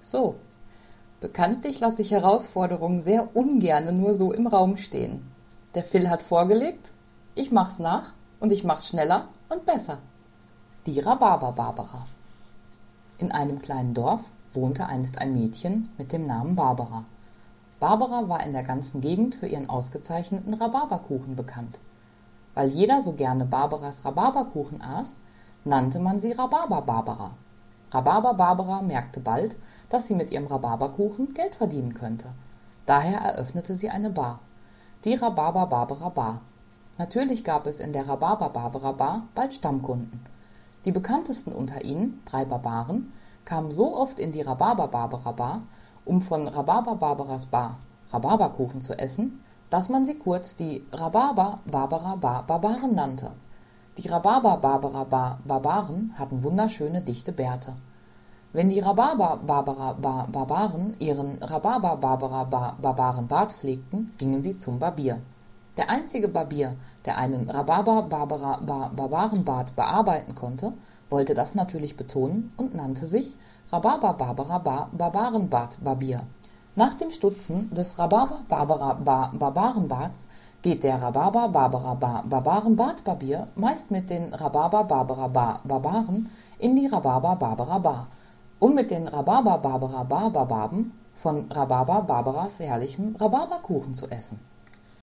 So, bekanntlich lasse ich Herausforderungen sehr ungerne nur so im Raum stehen. Der Phil hat vorgelegt, ich mach's nach und ich mach's schneller und besser. Die Rhabarber-Barbara. In einem kleinen Dorf wohnte einst ein Mädchen mit dem Namen Barbara. Barbara war in der ganzen Gegend für ihren ausgezeichneten Rhabarberkuchen bekannt. Weil jeder so gerne Barbaras Rhabarberkuchen aß, nannte man sie Rhabarber-Barbara. Rhabarber-Barbara merkte bald, dass sie mit ihrem Rhabarberkuchen Geld verdienen könnte. Daher eröffnete sie eine Bar, die Rhabarber-Barbara-Bar. Natürlich gab es in der Rhabarber-Barbara-Bar bald Stammkunden. Die bekanntesten unter ihnen, 3 Barbaren, kamen so oft in die Rhabarber-Barbara-Bar, um von Rhabarber-Barbaras Bar Rhabarberkuchen zu essen, dass man sie kurz die Rhabarber-Barbara-Bar-Barbaren nannte. Die Rhabarber-Barbara-Bar-Barbaren hatten wunderschöne, dichte Bärte. Wenn die Rhabarber-Barbara-Bar-Barbaren ihren Rhabarber-Barbara-Bar-Barbaren-Bart pflegten, gingen sie zum Barbier. Der einzige Barbier, der einen Rhabarber-Barbara-Bar-Barbaren-Bart bearbeiten konnte, wollte das natürlich betonen und nannte sich Rhabarber-Barbara-Bar-Barbaren-Bart-Barbier. Nach dem Stutzen des Rhabarber-Barbara-Bar-Barbaren-Barts geht der Rhabarber-Barbara-Bar-Barbaren-Bartbarbier meist mit den Rhabarber-Barbara-Bar-Barbaren in die Rhabarber-Barbara-Bar, um mit den Rhabarber-Barbara-Bar-Barbaben von Rhabarber-Barbaras herrlichem Rhabarberkuchen zu essen.